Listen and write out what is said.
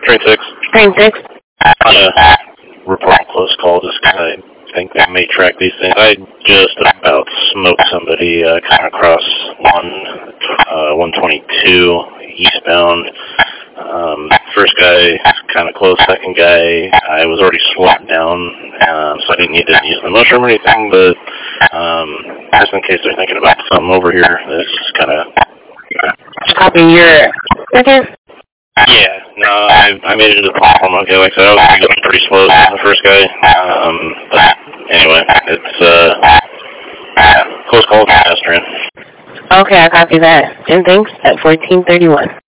Train 6. Train 6. On a report close call, just kind of think they may track these things. I just about smoked somebody kind of across 122 eastbound. First guy kind of close, second guy I was already swapped down, so I didn't need to use the mushroom or anything, but just in case they're thinking about something over here, this is kind of... Copy your... Okay. Yeah, no, I made it to the platform. Okay, like I said, I was going pretty slow to the first guy, but anyway, it's close call, pedestrian. Okay, I copy that. Jim, thanks at 1431.